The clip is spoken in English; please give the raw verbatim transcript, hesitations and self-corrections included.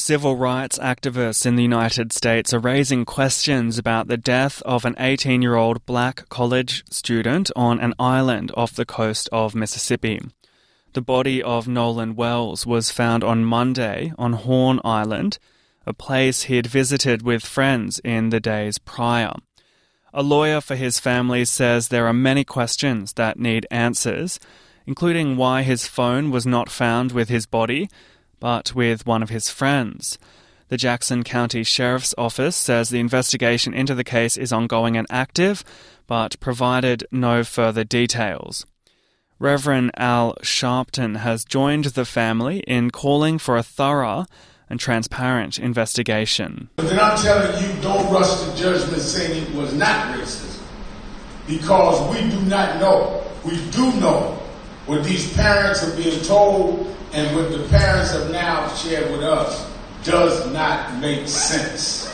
Civil rights activists in the United States are raising questions about the death of an eighteen-year-old black college student on an island off the coast of Mississippi. The body of Nolan Wells was found on Monday on Horn Island, a place he'd visited with friends in the days prior. A lawyer for his family says there are many questions that need answers, including why his phone was not found with his body, but with one of his friends. The Jackson County Sheriff's Office says the investigation into the case is ongoing and active, but provided no further details. Reverend Al Sharpton has joined the family in calling for a thorough and transparent investigation. But then I'm telling you, don't rush to judgment saying it was not racism, because we do not know. We do know what these parents are being told and what the parents have now shared with us does not make sense.